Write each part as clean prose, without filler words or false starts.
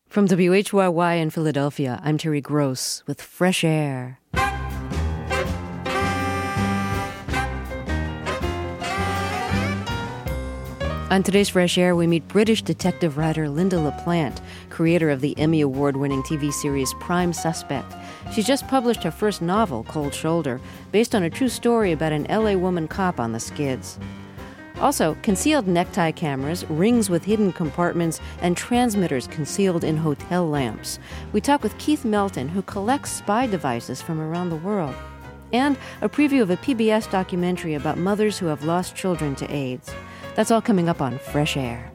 From WHYY in Philadelphia, I'm Terry Gross with Fresh Air. On today's Fresh Air, we meet British detective writer Lynda LaPlante, creator of the Emmy Award-winning TV series Prime Suspect. She's just published her first novel, Cold Shoulder, based on a true story about an LA woman cop on the skids. Also, concealed necktie cameras, rings with hidden compartments, and transmitters concealed in hotel lamps. We talk with Keith Melton, who collects spy devices from around the world. And a preview of a PBS documentary about mothers who have lost children to AIDS. That's all coming up on Fresh Air.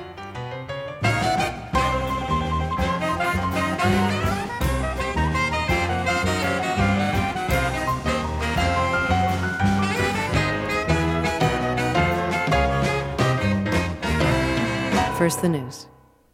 First, the news.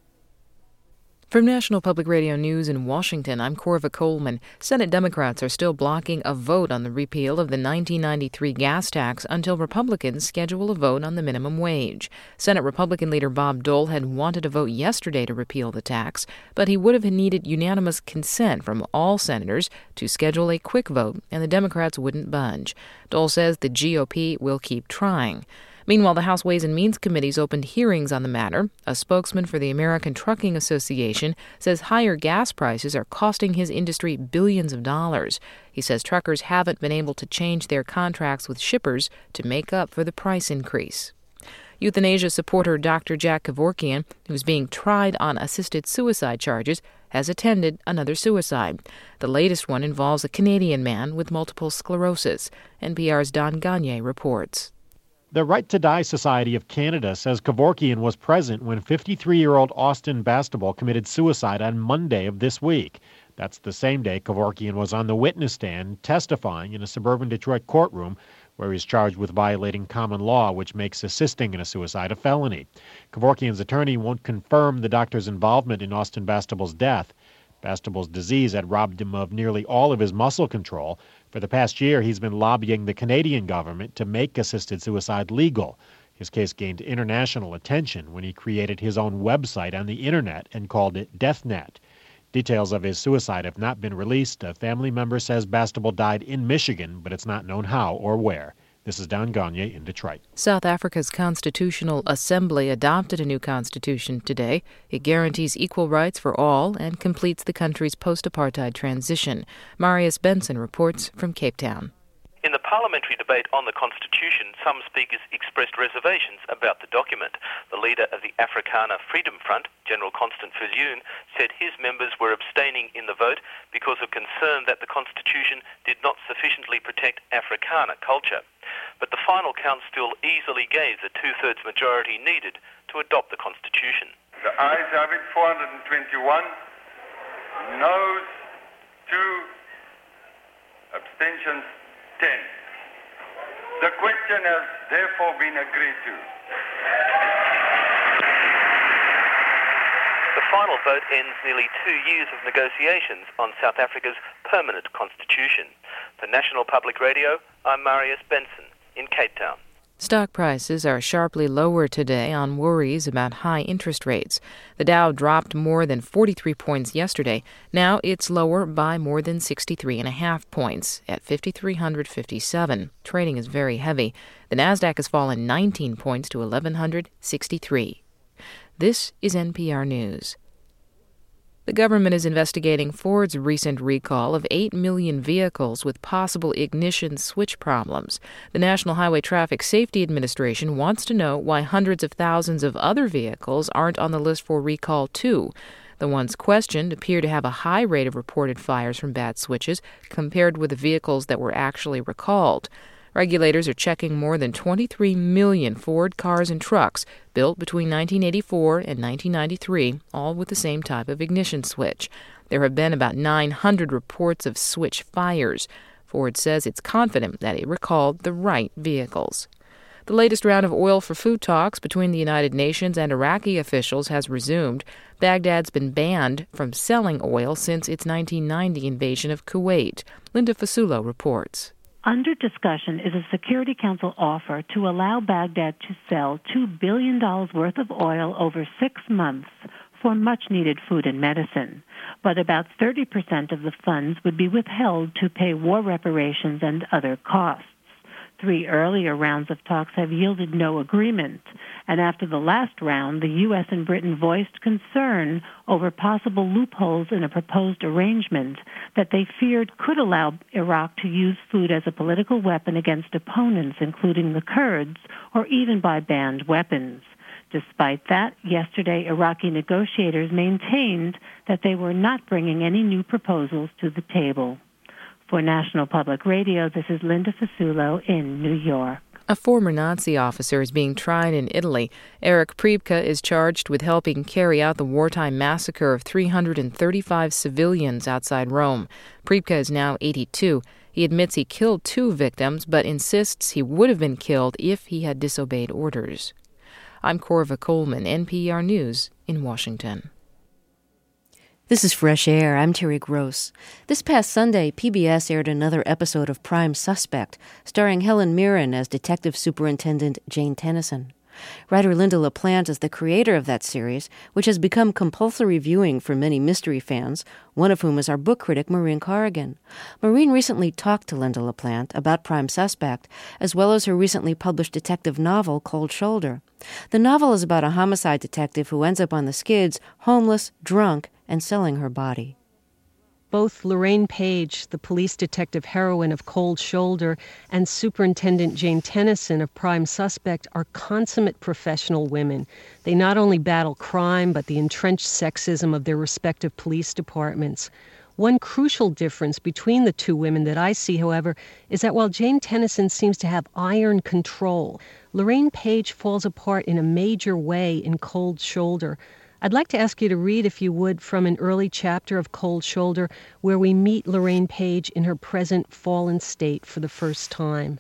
From National Public Radio News in Washington, I'm Corva Coleman. Senate Democrats are still blocking a vote on the repeal of the 1993 gas tax until Republicans schedule a vote on the minimum wage. Senate Republican leader Bob Dole had wanted a vote yesterday to repeal the tax, but he would have needed unanimous consent from all senators to schedule a quick vote, and the Democrats wouldn't budge. Dole says the GOP will keep trying. Meanwhile, the House Ways and Means Committee's opened hearings on the matter. A spokesman for the American Trucking Association says higher gas prices are costing his industry billions of dollars. He says truckers haven't been able to change their contracts with shippers to make up for the price increase. Euthanasia supporter Dr. Jack Kevorkian, who's being tried on assisted suicide charges, has attended another suicide. The latest one involves a Canadian man with multiple sclerosis. NPR's Don Gagné reports. The Right to Die Society of Canada says Kevorkian was present when 53-year-old Austin Bastable committed suicide on Monday of this week. That's the same day Kevorkian was on the witness stand testifying in a suburban Detroit courtroom where he's charged with violating common law, which makes assisting in a suicide a felony. Kevorkian's attorney won't confirm the doctor's involvement in Austin Bastable's death. Bastable's disease had robbed him of nearly all of his muscle control. For the past year, he's been lobbying the Canadian government to make assisted suicide legal. His case gained international attention when he created his own website on the internet and called it DeathNet. Details of his suicide have not been released. A family member says Bastable died in Michigan, but it's not known how or where. This is Don Gagné in Detroit. South Africa's Constitutional Assembly adopted a new constitution today. It guarantees equal rights for all and completes the country's post-apartheid transition. Marius Benson reports from Cape Town. In the parliamentary debate on the Constitution, some speakers expressed reservations about the document. The leader of the Afrikaner Freedom Front, General Constant Viljoen, said his members were abstaining in the vote because of concern that the Constitution did not sufficiently protect Afrikaner culture. But the final count still easily gave the two-thirds majority needed to adopt the Constitution. The ayes have it, 421. Noes, 2. Abstentions, 10. The question has therefore been agreed to. The final vote ends nearly 2 years of negotiations on South Africa's permanent constitution. For National Public Radio, I'm Marius Benson in Cape Town. Stock prices are sharply lower today on worries about high interest rates. The Dow dropped more than 43 points yesterday. Now it's lower by more than 63.5 points at 5,357. Trading is very heavy. The Nasdaq has fallen 19 points to 1,163. This is NPR News. The government is investigating Ford's recent recall of 8 million vehicles with possible ignition switch problems. The National Highway Traffic Safety Administration wants to know why hundreds of thousands of other vehicles aren't on the list for recall, too. The ones questioned appear to have a high rate of reported fires from bad switches compared with the vehicles that were actually recalled. Regulators are checking more than 23 million Ford cars and trucks built between 1984 and 1993, all with the same type of ignition switch. There have been about 900 reports of switch fires. Ford says it's confident that it recalled the right vehicles. The latest round of oil for food talks between the United Nations and Iraqi officials has resumed. Baghdad's been banned from selling oil since its 1990 invasion of Kuwait. Linda Fasulo reports. Under discussion is a Security Council offer to allow Baghdad to sell $2 billion worth of oil over 6 months for much-needed food and medicine. But about 30% of the funds would be withheld to pay war reparations and other costs. 3 earlier rounds of talks have yielded no agreement, and after the last round, the U.S. and Britain voiced concern over possible loopholes in a proposed arrangement that they feared could allow Iraq to use food as a political weapon against opponents, including the Kurds, or even buy banned weapons. Despite that, yesterday Iraqi negotiators maintained that they were not bringing any new proposals to the table. For National Public Radio, this is Linda Fasulo in New York. A former Nazi officer is being tried in Italy. Erich Priebke is charged with helping carry out the wartime massacre of 335 civilians outside Rome. Priebke is now 82. He admits he killed 2 victims, but insists he would have been killed if he had disobeyed orders. I'm Corva Coleman, NPR News in Washington. This is Fresh Air. I'm Terry Gross. This past Sunday, PBS aired another episode of Prime Suspect, starring Helen Mirren as Detective Superintendent Jane Tennison. Writer Linda LaPlante is the creator of that series, which has become compulsory viewing for many mystery fans, one of whom is our book critic, Maureen Corrigan. Maureen recently talked to Linda LaPlante about Prime Suspect, as well as her recently published detective novel, Cold Shoulder. The novel is about a homicide detective who ends up on the skids, homeless, drunk, and selling her body. Both Lorraine Page, the police detective heroine of Cold Shoulder, and Superintendent Jane Tennison of Prime Suspect are consummate professional women. They not only battle crime, but the entrenched sexism of their respective police departments. One crucial difference between the 2 women that I see, however, is that while Jane Tennison seems to have iron control, Lorraine Page falls apart in a major way in Cold Shoulder. I'd like to ask you to read, if you would, from an early chapter of Cold Shoulder where we meet Lorraine Page in her present fallen state for the first time.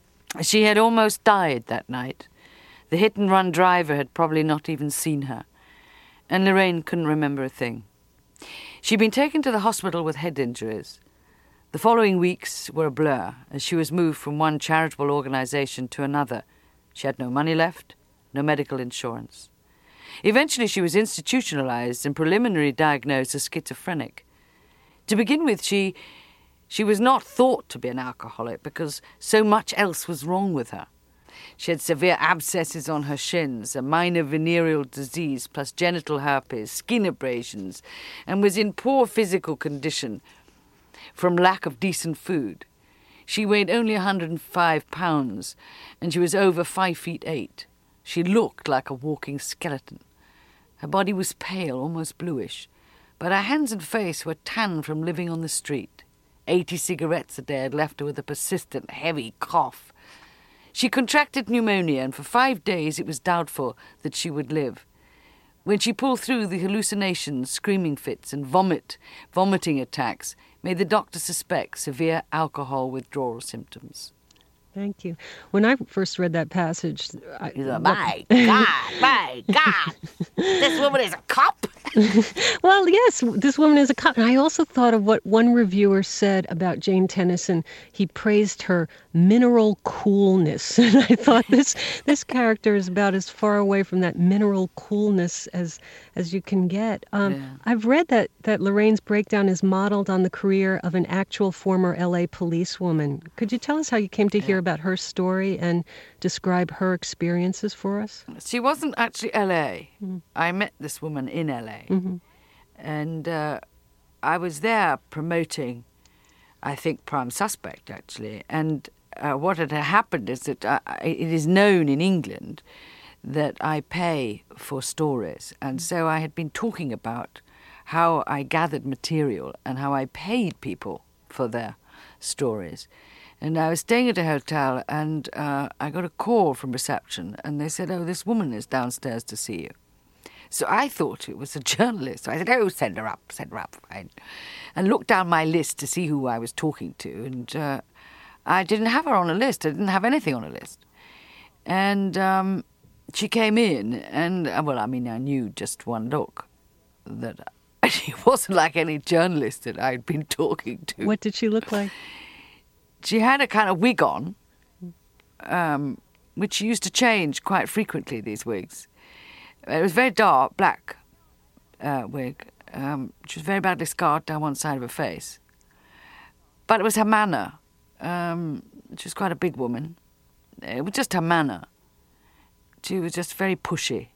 She had almost died that night. The hit-and-run driver had probably not even seen her, and Lorraine couldn't remember a thing. She'd been taken to the hospital with head injuries. The following weeks were a blur as she was moved from one charitable organization to another. She had no money left, no medical insurance. Eventually she was institutionalized and preliminarily diagnosed as schizophrenic. To begin with, she was not thought to be an alcoholic because so much else was wrong with her. She had severe abscesses on her shins, a minor venereal disease plus genital herpes, skin abrasions, and was in poor physical condition from lack of decent food. She weighed only 105 pounds, and she was over 5'8". She looked like a walking skeleton. Her body was pale, almost bluish, but her hands and face were tanned from living on the street. 80 cigarettes a day had left her with a persistent, heavy cough. She contracted pneumonia, and for 5 days it was doubtful that she would live. When she pulled through, the hallucinations, screaming fits, and vomiting attacks made the doctor suspect severe alcohol withdrawal symptoms. Thank you. When I first read that passage... My God, this woman is a cop? Well, yes, this woman is a cop. And I also thought of what one reviewer said about Jane Tennison. He praised her mineral coolness. And I thought this character is about as far away from that mineral coolness as you can get. I've read that Lorraine's breakdown is modeled on the career of an actual former L.A. policewoman. Could you tell us how you came to hear about her story and describe her experiences for us? She wasn't actually L.A. Mm-hmm. I met this woman in L.A. Mm-hmm. And I was there promoting, I think, Prime Suspect, actually. And what had happened is that it is known in England that I pay for stories. And so I had been talking about how I gathered material and how I paid people for their stories. And I was staying at a hotel, and I got a call from reception, and they said, "Oh, this woman is downstairs to see you." So I thought it was a journalist. So I said, "Oh, send her up, fine." And looked down my list to see who I was talking to, and I didn't have her on a list. I didn't have anything on a list. And she came in, and, well, I mean, I knew just one look that she wasn't like any journalist that I'd been talking to. What did she look like? She had a kind of wig on, which she used to change quite frequently, these wigs. It was very dark, black, wig. She was very badly scarred down one side of her face. But it was her manner. She was quite a big woman. It was just her manner. She was just very pushy.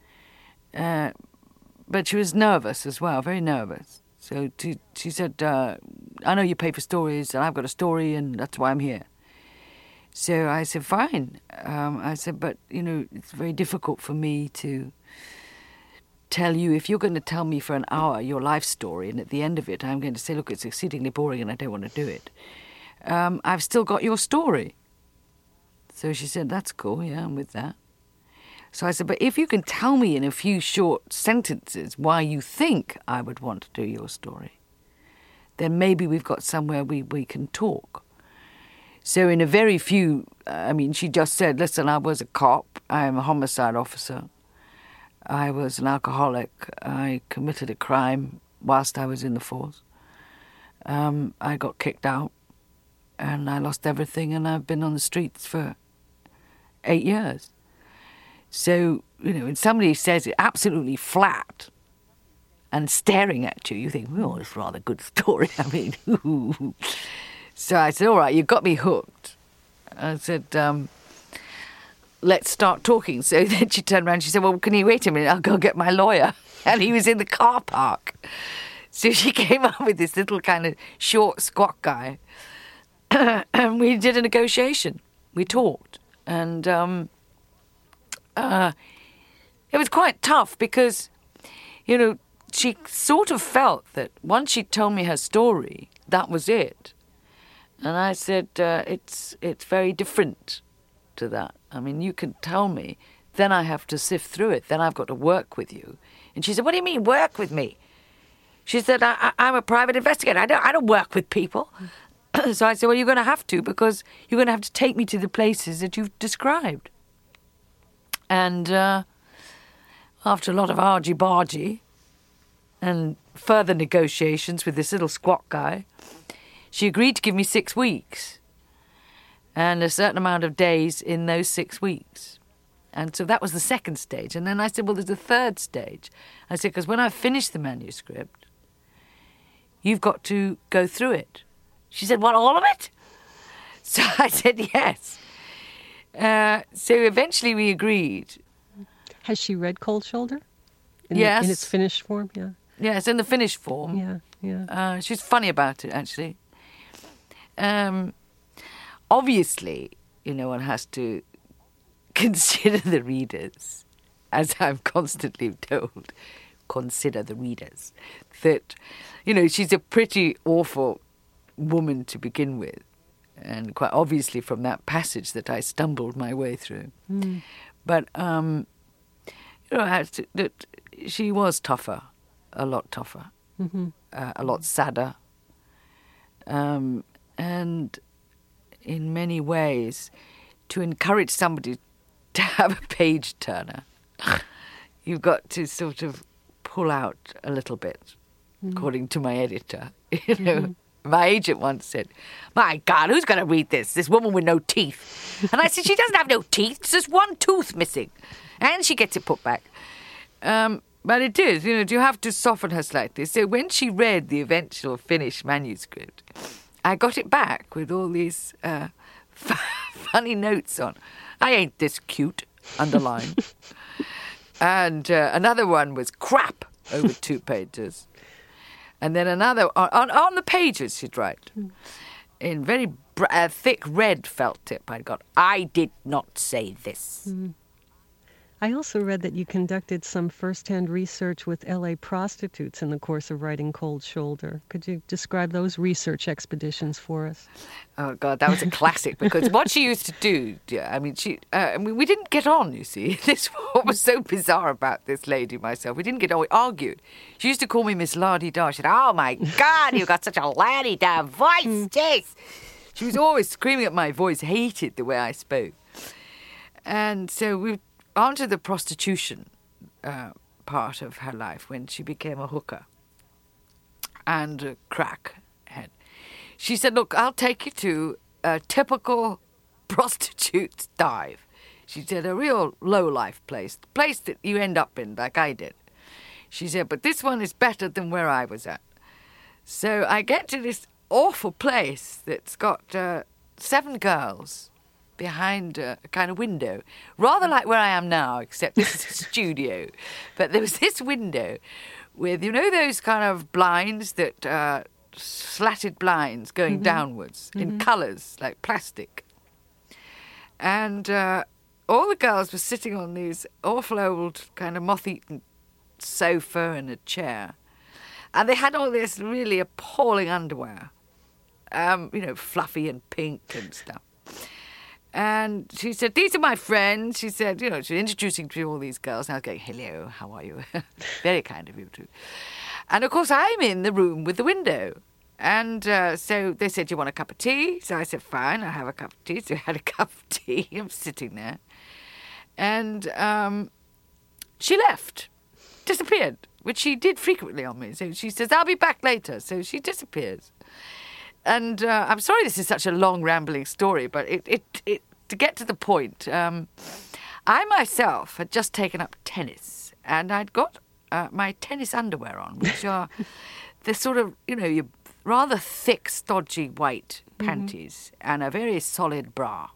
But she was nervous as well, very nervous. So she said, I know you pay for stories, and I've got a story, and that's why I'm here. So I said, fine. I said, but, it's very difficult for me to tell you, if you're going to tell me for an hour your life story, and at the end of it I'm going to say, look, it's exceedingly boring and I don't want to do it. I've still got your story. So she said, that's cool, yeah, I'm with that. So I said, but if you can tell me in a few short sentences why you think I would want to do your story, then maybe we've got somewhere we can talk. So in a very few, she just said, listen, I was a cop, I'm a homicide officer, I was an alcoholic, I committed a crime whilst I was in the force. I got kicked out and I lost everything, and I've been on the streets for 8 years. So, when somebody says it absolutely flat and staring at you, you think, oh, it's a rather good story. So I said, all right, you got me hooked. I said, let's start talking. So then she turned around and she said, well, can you wait a minute? I'll go get my lawyer. And he was in the car park. So she came up with this little kind of short, squat guy. And we did a negotiation. We talked. And it was quite tough because, she sort of felt that once she told me her story, that was it. And I said, it's very different to that. You can tell me, then I have to sift through it, then I've got to work with you. And she said, what do you mean, work with me? She said, I'm a private investigator. I don't work with people. So I said, well, you're going to have to, because you're going to have to take me to the places that you've described. And after a lot of argy-bargy and further negotiations with this little squat guy, she agreed to give me 6 weeks and a certain amount of days in those 6 weeks. And so that was the second stage. And then I said, well, there's a third stage. I said, because when I finish the manuscript, you've got to go through it. She said, what, all of it? So I said, yes. So eventually we agreed. Has she read Cold Shoulder? Yes. In its finished form, yeah. Yes, in the finished form. Yeah. She's funny about it, actually. Obviously, one has to consider the readers, as I'm constantly told, consider the readers, that, she's a pretty awful woman to begin with. And quite obviously from that passage that I stumbled my way through. But, she was tougher, a lot tougher, a lot sadder. And in many ways, to encourage somebody to have a page-turner, you've got to sort of pull out a little bit, according to my editor, My agent once said, my God, who's going to read this? This woman with no teeth. And I said, she doesn't have no teeth. It's just one tooth missing. And she gets it put back. But it is, you have to soften her slightly. So when she read the eventual finished manuscript, I got it back with all these funny notes on. I ain't this cute, underlined. And another one was crap over 2 pages. And then another, on the pages she'd write, in very thick red felt tip, I'd got, I did not say this. I also read that you conducted some first-hand research with L.A. prostitutes in the course of writing Cold Shoulder. Could you describe those research expeditions for us? Oh, God, that was a classic, because what she used to do, we didn't get on, you see. This what was so bizarre about this lady, myself. We didn't get on, we argued. She used to call me Miss La-di-da. She said, oh, my God, you've got such a la-di-da voice, Jace. She was always screaming at my voice, hated the way I spoke. And so we onto the prostitution part of her life when she became a hooker and a crackhead. She said, look, I'll take you to a typical prostitute's dive. She said, a real low-life place that you end up in like I did. She said, but this one is better than where I was at. So I get to this awful place that's got 7 girls behind a kind of window, rather like where I am now, except this is a studio. But there was this window with, you know, those kind of blinds that, slatted blinds going downwards in colours, like plastic. And all the girls were sitting on these awful old kind of moth-eaten sofa and a chair. And they had all this really appalling underwear, fluffy and pink and stuff. And she said, these are my friends. She said, she was introducing to all these girls. And I was going, hello, how are you? Very kind of you too. And of course, I'm in the room with the window. And so they said, do you want a cup of tea? So I said, fine, I'll have a cup of tea. So I had a cup of tea. I'm sitting there. And she left, disappeared, which she did frequently on me. So she says, I'll be back later. So she disappears. And I'm sorry this is such a long, rambling story, but to get to the point, I myself had just taken up tennis, and I'd got my tennis underwear on, which are the sort of, your rather thick, stodgy white panties and a very solid bra.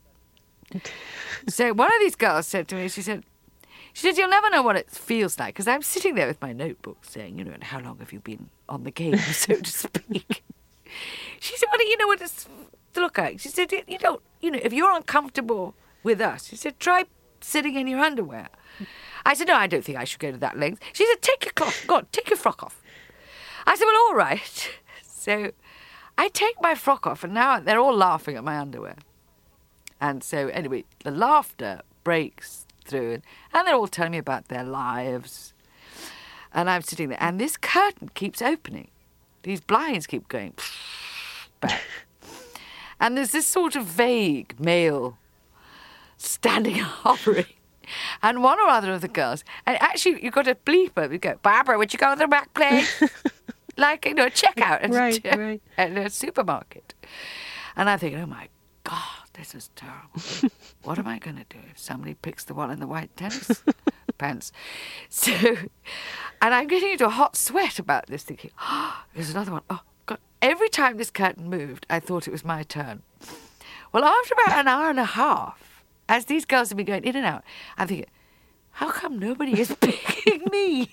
So one of these girls said to me, she said, you'll never know what it feels like, because I'm sitting there with my notebook saying, and how long have you been on the game, so to speak. She said, well, do you know what it's to look like? She said, you don't, if you're uncomfortable with us, she said, try sitting in your underwear. I said, no, I don't think I should go to that length. She said, take your frock off. I said, well, all right. So I take my frock off, and now they're all laughing at my underwear. And so, anyway, the laughter breaks through, and they're all telling me about their lives. And I'm sitting there, and this curtain keeps opening. These blinds keep going back. And there's this sort of vague male standing hovering. And one or other of the girls, and actually you've got a bleeper, we go, Barbara, would you go to the back place? Like, a checkout at a supermarket. And I'm thinking, oh my God, this is terrible. What am I going to do if somebody picks the one in the white tennis pants? So, and I'm getting into a hot sweat about this, thinking, there's another one. Oh, God. Every time this curtain moved, I thought it was my turn. Well, after about an hour and a half, as these girls have been going in and out, I'm thinking, how come nobody is picking me?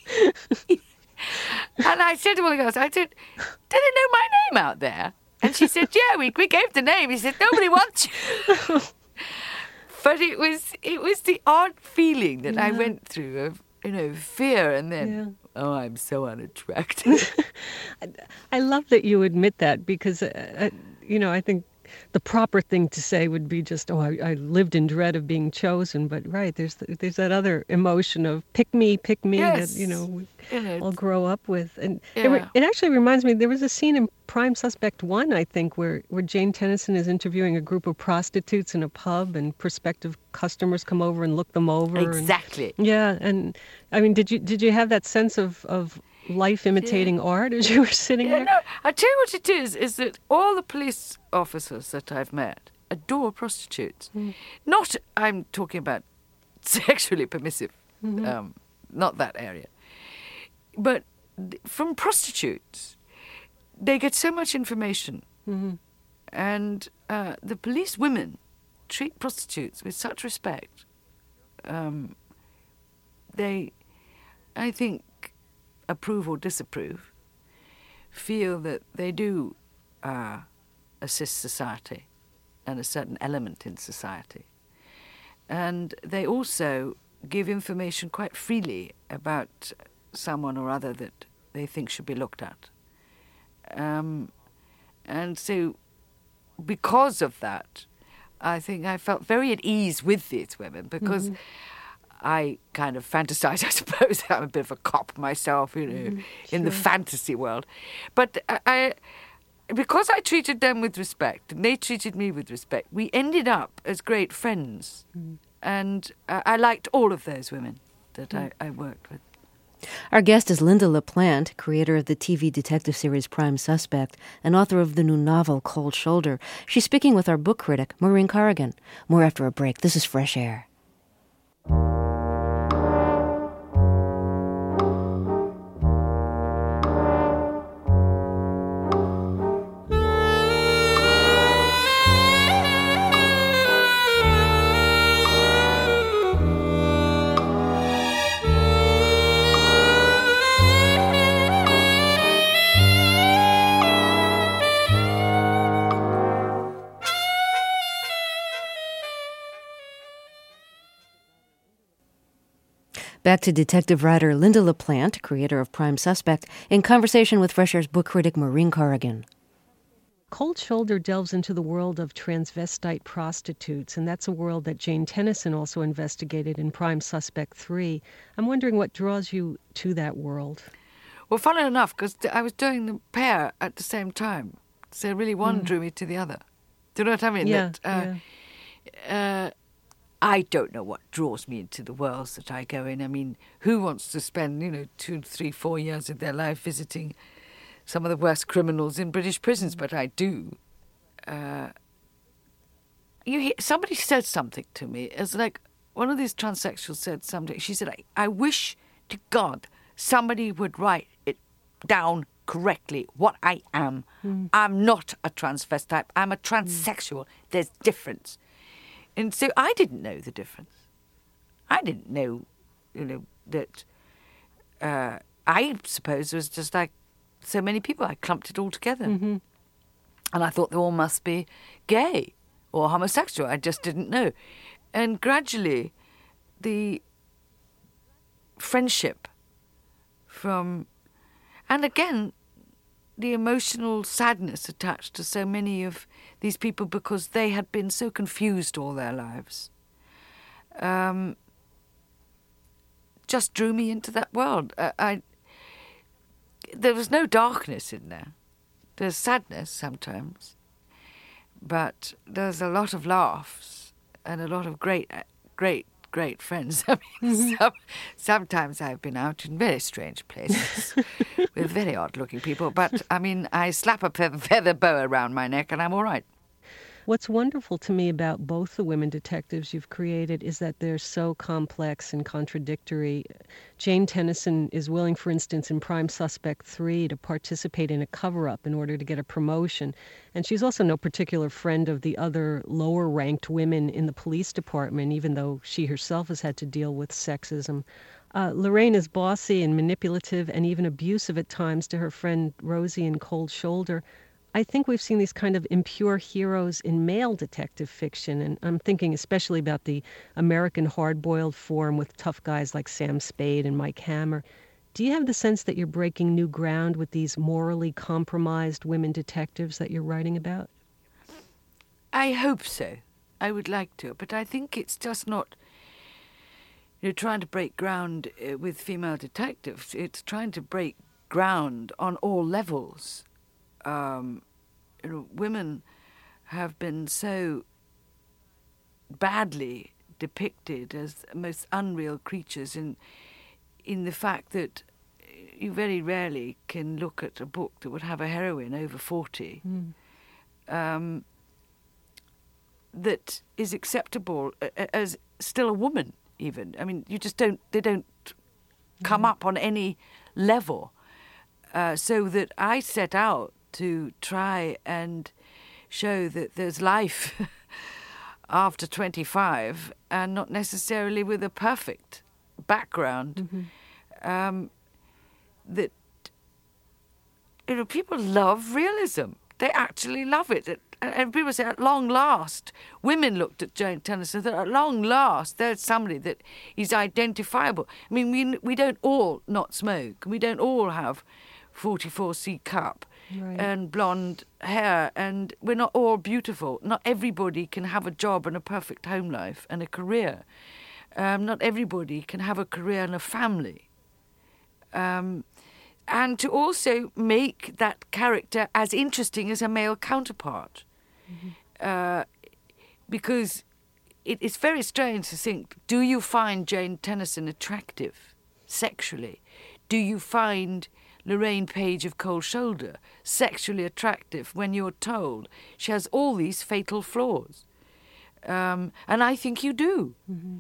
And I said to one of the girls, did they know my name out there? And she said, yeah, we gave the name. He said, nobody wants you. But it was the odd feeling that I went through of, fear and then, oh, I'm so unattractive. I love that you admit that, because, I think the proper thing to say would be just, I lived in dread of being chosen. But there's that other emotion of pick me, yes. that, we all grow up with. And it actually reminds me, there was a scene in Prime Suspect 1, I think, where Jane Tennison is interviewing a group of prostitutes in a pub, and prospective customers come over and look them over. Exactly. And I mean, did you have that sense of life imitating art as you were sitting there? No, I tell you what it is that all the police officers that I've met adore prostitutes. Not, I'm talking about sexually permissive, not that area. But from prostitutes, they get so much information. And the police women treat prostitutes with such respect. They, I think, approve or disapprove, feel that they do assist society and a certain element in society. And they also give information quite freely about someone or other that they think should be looked at. And so because of that, I think I felt very at ease with these women, because I kind of fantasize, I suppose. I'm a bit of a cop myself, in the fantasy world. But because I treated them with respect and they treated me with respect, we ended up as great friends. And I liked all of those women that I worked with. Our guest is Lynda LaPlante, creator of the TV detective series Prime Suspect and author of the new novel Cold Shoulder. She's speaking with our book critic, Maureen Corrigan. More after a break. This is Fresh Air. Back to detective writer Lynda LaPlante, creator of Prime Suspect, in conversation with Fresh Air's book critic Maureen Corrigan. Cold Shoulder delves into the world of transvestite prostitutes, and that's a world that Jane Tennison also investigated in Prime Suspect 3. I'm wondering what draws you to that world. Well, funnily enough, because I was doing the pair at the same time, so really one drew me to the other. Do you know what I mean? Yeah. I don't know what draws me into the worlds that I go in. I mean, who wants to spend, 2, 3, 4 years of their life visiting some of the worst criminals in British prisons? But I do. Somebody said something to me. It's like one of these transsexuals said something. She said, I wish to God somebody would write it down correctly what I am. I'm not a transvestite. I'm a transsexual. There's difference. And so I didn't know the difference. I didn't know, that I suppose it was just like so many people. I clumped it all together. And I thought they all must be gay or homosexual. I just didn't know. And gradually, the friendship and again, the emotional sadness attached to so many of these people because they had been so confused all their lives, just drew me into that world. There was no darkness in there. There's sadness sometimes, but there's a lot of laughs and a lot of great friends. I mean, sometimes I've been out in very strange places with very odd-looking people, but, I mean, I slap a feather boa around my neck and I'm all right. What's wonderful to me about both the women detectives you've created is that they're so complex and contradictory. Jane Tennison is willing, for instance, in Prime Suspect 3 to participate in a cover-up in order to get a promotion. And she's also no particular friend of the other lower-ranked women in the police department, even though she herself has had to deal with sexism. Lorraine is bossy and manipulative and even abusive at times to her friend Rosie in Cold Shoulder. I think we've seen these kind of impure heroes in male detective fiction, and I'm thinking especially about the American hard-boiled form with tough guys like Sam Spade and Mike Hammer. Do you have the sense that you're breaking new ground with these morally compromised women detectives that you're writing about? I hope so. I would like to, but I think it's just not trying to break ground with female detectives. It's trying to break ground on all levels. Women have been so badly depicted as most unreal creatures in the fact that you very rarely can look at a book that would have a heroine over 40 that is acceptable as still a woman even. I mean, they don't come up on any level. So that I set out to try and show that there's life after 25 and not necessarily with a perfect background. That people love realism. They actually love it. And people say, at long last, women looked at Jane Tennison and said, at long last, there's somebody that is identifiable. I mean, we don't all not smoke. We don't all have 44C cup and blonde hair, and we're not all beautiful. Not everybody can have a job and a perfect home life and a career. Not everybody can have a career and a family. And to also make that character as interesting as a male counterpart. Because it's very strange to think, do you find Jane Tennison attractive sexually? Do you find Lorraine Page of Cold Shoulder sexually attractive when you're told she has all these fatal flaws? And I think you do.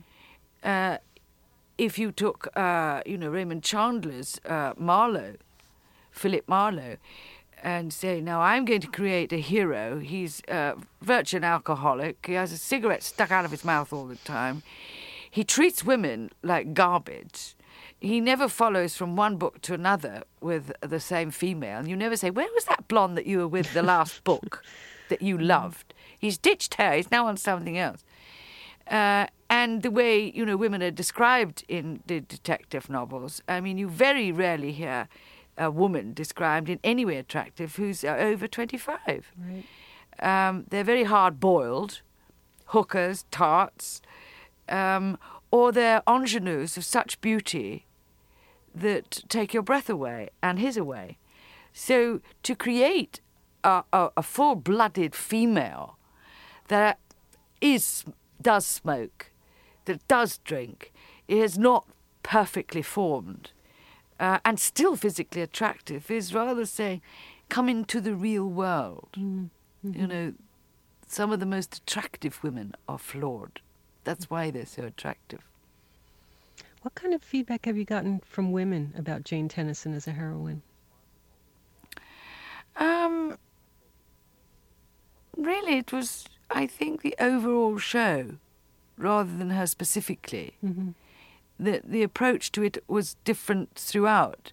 If you took, Raymond Chandler's Philip Marlowe, and say, now I'm going to create a hero. He's virtually an alcoholic. He has a cigarette stuck out of his mouth all the time. He treats women like garbage. He never follows from one book to another with the same female. And you never say, where was that blonde that you were with the last book that you loved? He's ditched her. He's now on something else. And the way, women are described in the detective novels, I mean, you very rarely hear a woman described in any way attractive who's over 25. Right. They're very hard-boiled, hookers, tarts, or they're ingenues of such beauty that take your breath away and his away. So to create a full-blooded female that does smoke, that does drink, is not perfectly formed, and still physically attractive, is rather saying, come into the real world. Mm-hmm. Some of the most attractive women are flawed. That's why they're so attractive. What kind of feedback have you gotten from women about Jane Tennison as a heroine? Really, it was, I think, the overall show, rather than her specifically. Mm-hmm. The approach to it was different throughout.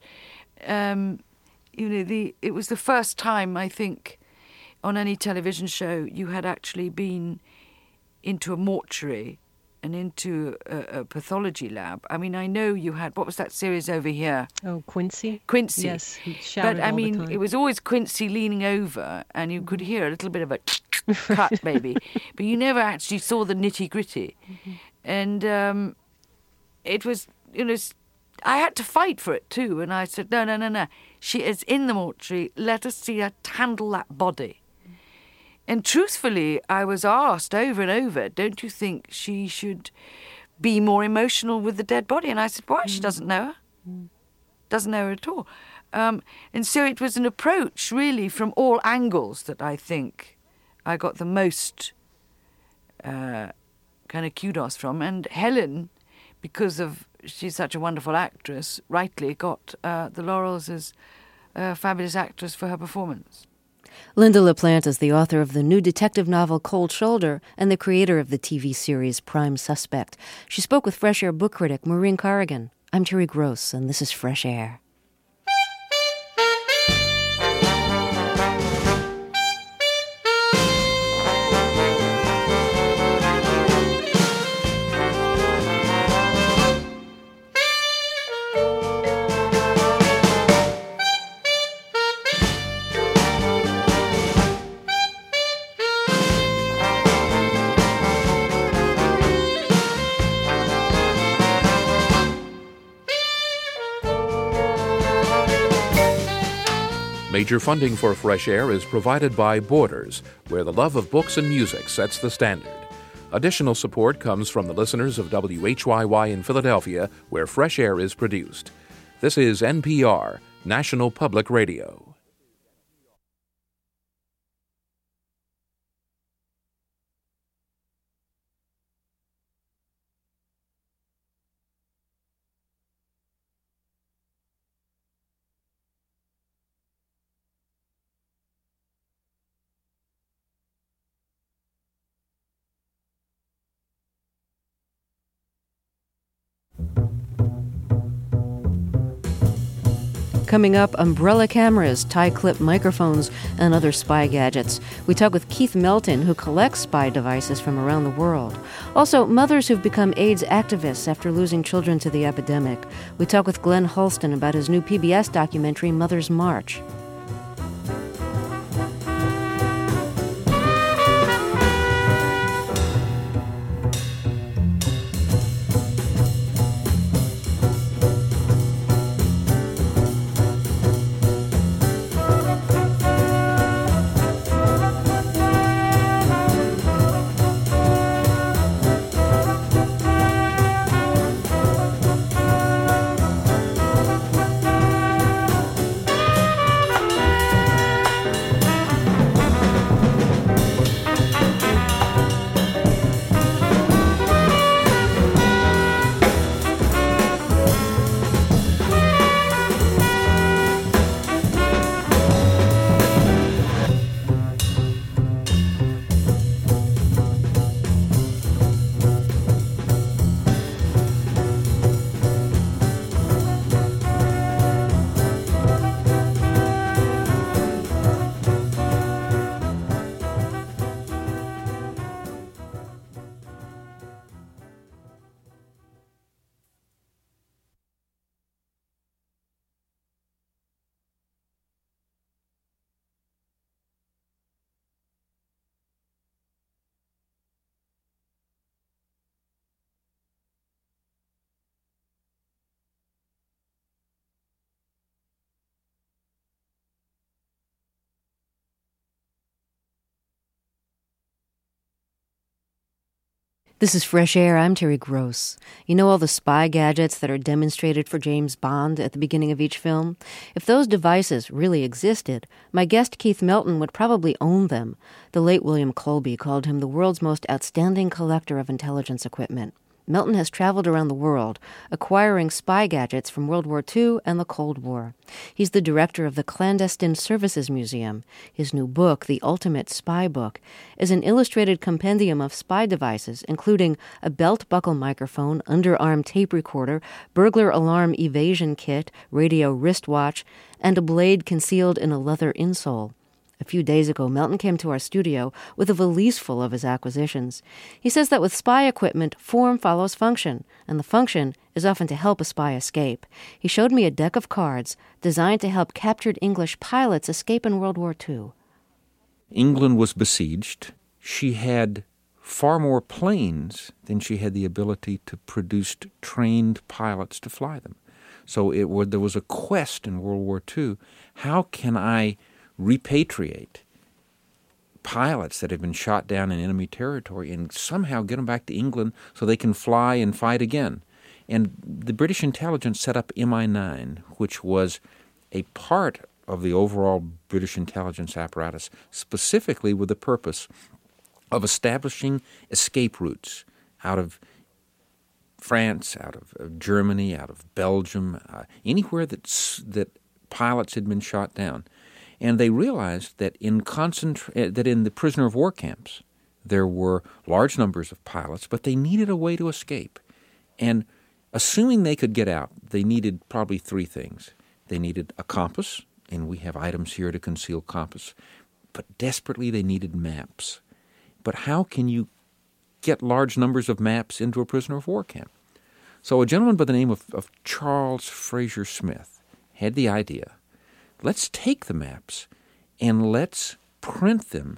It was the first time, I think, on any television show you had actually been into a mortuary and into a pathology lab. I mean, I know you had, what was that series over here? Oh, Quincy? Quincy. Yes, he shouted But, I mean, all the time. it was always Quincy leaning over, and you could hear a little bit of a cut, maybe. But you never actually saw the nitty-gritty. Mm-hmm. And it was, I had to fight for it, too. And I said, no. She is in the mortuary. Let us see her handle that body. And truthfully, I was asked over and over, don't you think she should be more emotional with the dead body? And I said, why? She doesn't know her. Doesn't know her at all. And so it was an approach, really, from all angles that I think I got the most kind of kudos from. And Helen, because she's such a wonderful actress, rightly got the laurels as a fabulous actress for her performance. Lynda LaPlante is the author of the new detective novel Cold Shoulder and the creator of the TV series Prime Suspect. She spoke with Fresh Air book critic Maureen Corrigan. I'm Terry Gross, and this is Fresh Air. Major funding for Fresh Air is provided by Borders, where the love of books and music sets the standard. Additional support comes from the listeners of WHYY in Philadelphia, where Fresh Air is produced. This is NPR, National Public Radio. Coming up, umbrella cameras, tie-clip microphones, and other spy gadgets. We talk with Keith Melton, who collects spy devices from around the world. Also, mothers who've become AIDS activists after losing children to the epidemic. We talk with Glenn Hulston about his new PBS documentary, Mother's March. This is Fresh Air. I'm Terry Gross. You know all the spy gadgets that are demonstrated for James Bond at the beginning of each film? If those devices really existed, my guest Keith Melton would probably own them. The late William Colby called him the world's most outstanding collector of intelligence equipment. Melton has traveled around the world, acquiring spy gadgets from World War II and the Cold War. He's the director of the Clandestine Services Museum. His new book, The Ultimate Spy Book, is an illustrated compendium of spy devices, including a belt-buckle microphone, underarm tape recorder, burglar alarm evasion kit, radio wristwatch, and a blade concealed in a leather insole. A few days ago, Melton came to our studio with a valise full of his acquisitions. He says that with spy equipment, form follows function, and the function is often to help a spy escape. He showed me a deck of cards designed to help captured English pilots escape in World War II. England was besieged. She had far more planes than she had the ability to produce trained pilots to fly them. So there was a quest in World War II. How can I repatriate pilots that have been shot down in enemy territory and somehow get them back to England so they can fly and fight again? And the British intelligence set up MI9, which was a part of the overall British intelligence apparatus, specifically with the purpose of establishing escape routes out of France, out of Germany, out of Belgium, anywhere that pilots had been shot down. And they realized that in the prisoner of war camps, there were large numbers of pilots, but they needed a way to escape. And assuming they could get out, they needed probably three things. They needed a compass, and we have items here to conceal compass, but desperately they needed maps. But how can you get large numbers of maps into a prisoner of war camp? So a gentleman by the name of Charles Fraser Smith had the idea, let's take the maps and let's print them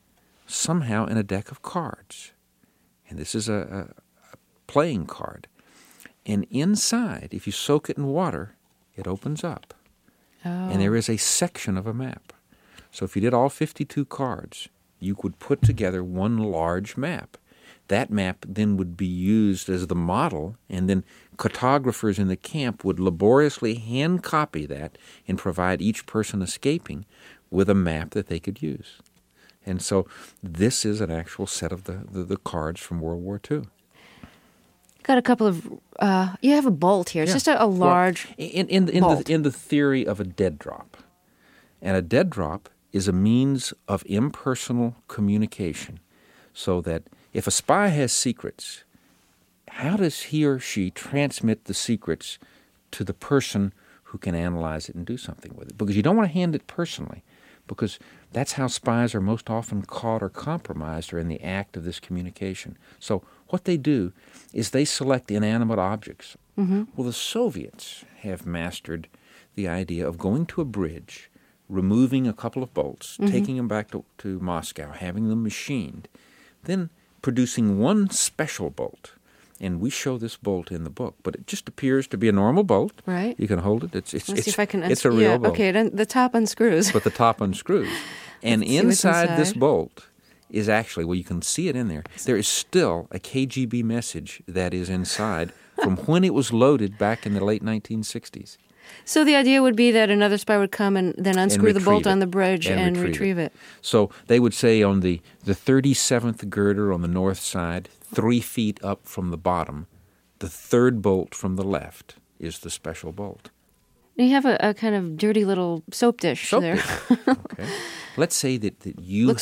somehow in a deck of cards. And this is a playing card. And inside, if you soak it in water, it opens up. Oh. And there is a section of a map. So if you did all 52 cards, you could put together one large map. That map then would be used as the model, and then cartographers in the camp would laboriously hand copy that and provide each person escaping with a map that they could use. And so this is an actual set of the cards from World War II. Got a couple of, you have a bolt here. It's just a large bolt. In the theory of a dead drop. And a dead drop is a means of impersonal communication, so that if a spy has secrets, how does he or she transmit the secrets to the person who can analyze it and do something with it? Because you don't want to hand it personally, because that's how spies are most often caught or compromised, or in the act of this communication. So what they do is they select inanimate objects. Mm-hmm. Well, the Soviets have mastered the idea of going to a bridge, removing a couple of bolts, mm-hmm. taking them back to Moscow, having them machined, then producing one special bolt. And we show this bolt in the book, but it just appears to be a normal bolt. Right. You can hold it. It's a real bolt. Okay, the top unscrews. But the top unscrews. And inside this bolt is actually, well, you can see it in there. There is still a KGB message that is inside from when it was loaded back in the late 1960s. So the idea would be that another spy would come and then unscrew the bolt on the bridge and retrieve it. So they would say on the 37th girder on the north side, 3 feet up from the bottom, the third bolt from the left is the special bolt. You have a kind of dirty little soap dish there. Okay. Let's say that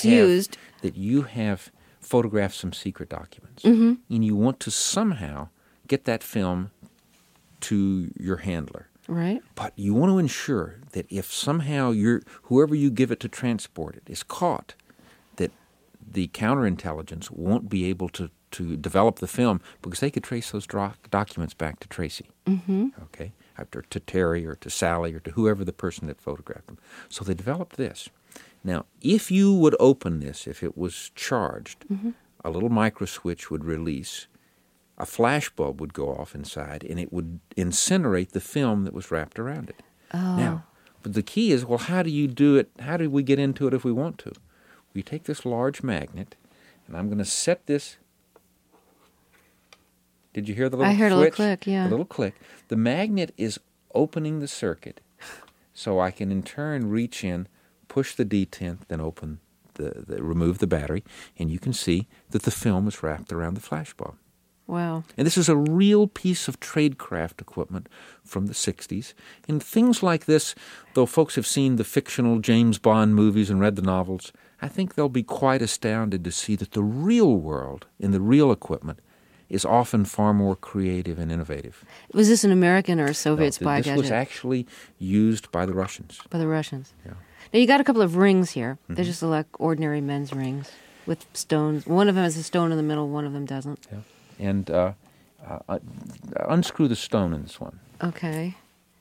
you have photographed some secret documents, mm-hmm. and you want to somehow get that film to your handler. Right. But you want to ensure that if somehow whoever you give it to transport it is caught, that the counterintelligence won't be able to develop the film, because they could trace those documents back to Tracy. Mm-hmm. Okay. Or to Terry or to Sally or to whoever the person that photographed them. So they developed this. Now, if you would open this, if it was charged, mm-hmm. a little micro switch would release, a flash bulb would go off inside, and it would incinerate the film that was wrapped around it. Oh. Now, but the key is, well, how do you do it? How do we get into it if we want to? We take this large magnet, and I'm going to set this Did you hear the little switch? I heard a little click, yeah. A little click. The magnet is opening the circuit, so I can in turn reach in, push the detent, then open remove the battery, and you can see that the film is wrapped around the flash bulb. Wow. And this is a real piece of tradecraft equipment from the 60s. And things like this, though folks have seen the fictional James Bond movies and read the novels, I think they'll be quite astounded to see that the real world in the real equipment is often far more creative and innovative. Was this an American or a Soviet spy gadget? This was actually used by the Russians. By the Russians. Yeah. Now, you got a couple of rings here. They're just like ordinary men's rings with stones. One of them has a stone in the middle, one of them doesn't. Yeah. And unscrew the stone in this one. Okay.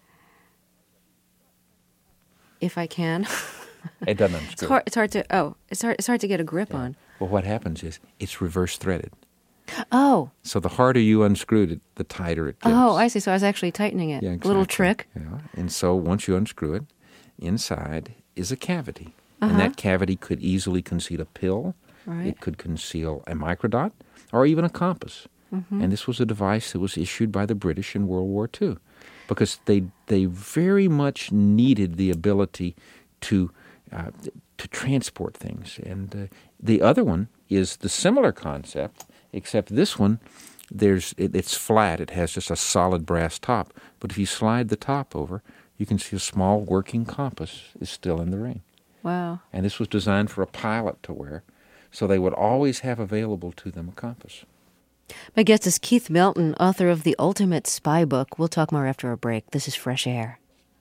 If I can. It doesn't unscrew. It's hard to get a grip on. Well, what happens is it's reverse threaded. Oh. So the harder you unscrewed it, the tighter it gets. Oh, I see. So I was actually tightening it. Yeah, exactly. A little trick. Yeah. And so once you unscrew it, inside is a cavity. And that cavity could easily conceal a pill. Right. It could conceal a microdot or even a compass. And this was a device that was issued by the British in World War II because they very much needed the ability to transport things. And the other one is the similar concept, except this one, it's flat. It has just a solid brass top. But if you slide the top over, you can see a small working compass is still in the ring. Wow. And this was designed for a pilot to wear, so they would always have available to them a compass. My guest is Keith Melton, author of The Ultimate Spy Book. We'll talk more after a break. This is Fresh Air.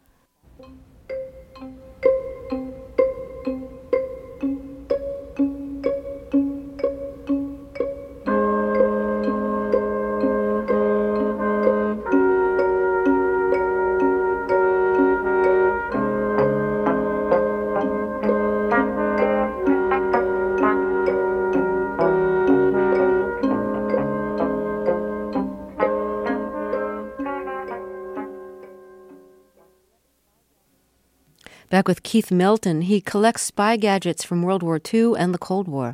Back with Keith Melton. He collects spy gadgets from World War II and the Cold War.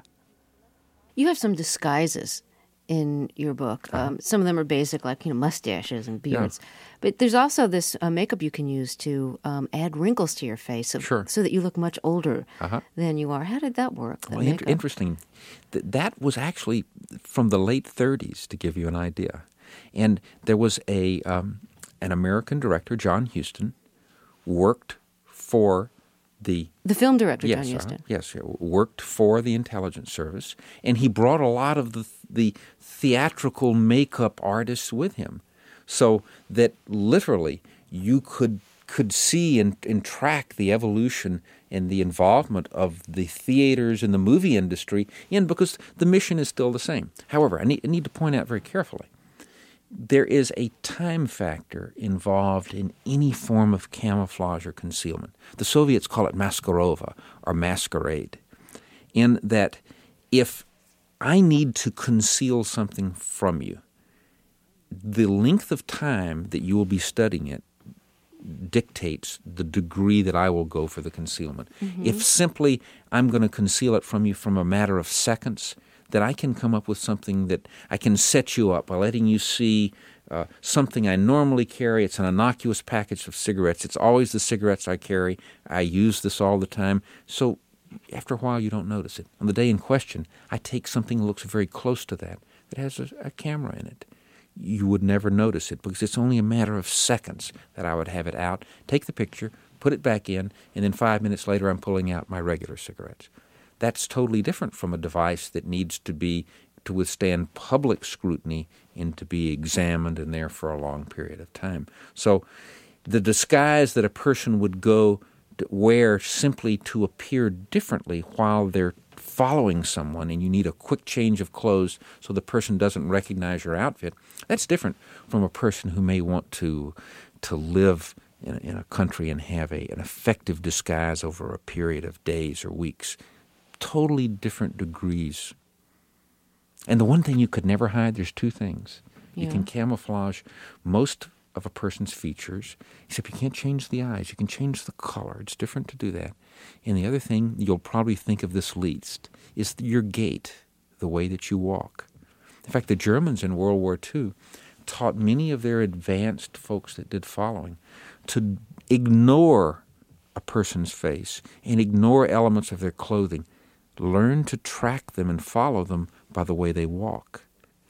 You have some disguises in your book. Some of them are basic, like mustaches and beards. Yeah. But there's also this makeup you can use to add wrinkles to your face so that you look much older than you are. How did that work? Well, interesting. That was actually from the late 30s, to give you an idea. And there was an American director, John Huston, worked for the film director, John Huston. Yes, worked for the intelligence service, and he brought a lot of the theatrical makeup artists with him, so that literally you could see and track the evolution and the involvement of the theaters and the movie industry because the mission is still the same. However, I need to point out very carefully, there is a time factor involved in any form of camouflage or concealment. The Soviets call it maskarova, or masquerade, in that if I need to conceal something from you, the length of time that you will be studying it dictates the degree that I will go for the concealment. If simply I'm going to conceal it from you from a matter of seconds, that I can come up with something that I can set you up by letting you see something I normally carry. It's an innocuous package of cigarettes. It's always the cigarettes I carry. I use this all the time. So after a while, you don't notice it. On the day in question, I take something that looks very close to that has a camera in it. You would never notice it because it's only a matter of seconds that I would have it out, take the picture, put it back in, and then 5 minutes later I'm pulling out my regular cigarettes. That's totally different from a device that needs to withstand public scrutiny and to be examined and there for a long period of time. So the disguise that a person would go to wear simply to appear differently while they're following someone and you need a quick change of clothes so the person doesn't recognize your outfit, that's different from a person who may want to live in a country and have an effective disguise over a period of days or weeks. Totally different degrees. And the one thing you could never hide, there's two things. Yeah. You can camouflage most of a person's features, except you can't change the eyes. You can change the color. It's different to do that. And the other thing you'll probably think of this least is your gait, the way that you walk. In fact, the Germans in World War II taught many of their advanced folks that did following to ignore a person's face and ignore elements of their clothing. Learn to track them and follow them by the way they walk.